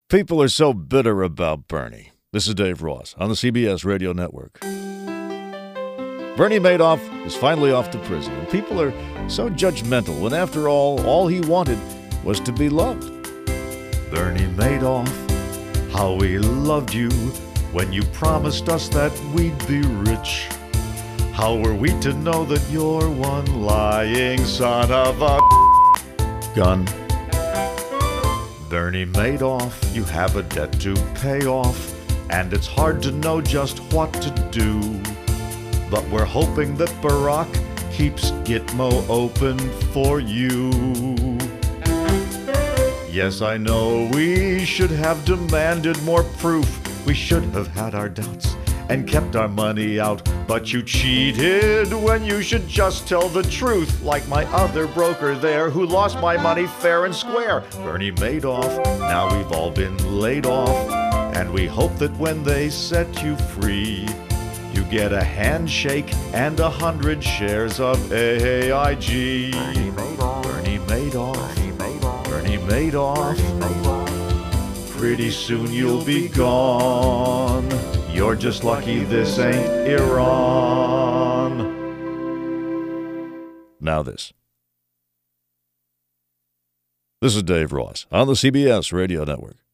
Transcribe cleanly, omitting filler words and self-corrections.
People are so bitter about Bernie. This is Dave Ross on the CBS Radio Network. Bernie Madoff is finally off to prison, and people are so judgmental when, after all he wanted was to be loved. Bernie Madoff, how we loved you when you promised us that we'd be rich. How were we to know that you're one lying son of a gun? Bernie Madoff, you have a debt to pay off, and it's hard to know just what to do. But we're hoping that Barack keeps Gitmo open for you. Yes, I know we should have demanded more proof. We should have had our doubts and kept our money out. But you cheated when you should just tell the truth, like my other broker there who lost my money fair and square. Bernie Madoff, now we've all been laid off, and we hope that when they set you free, you get a handshake and 100 shares of AIG. Bernie Madoff, Bernie Madoff, Bernie Madoff. Pretty soon you'll be gone. You're just lucky this ain't Iran. Now this. This is Dave Ross on the CBS Radio Network.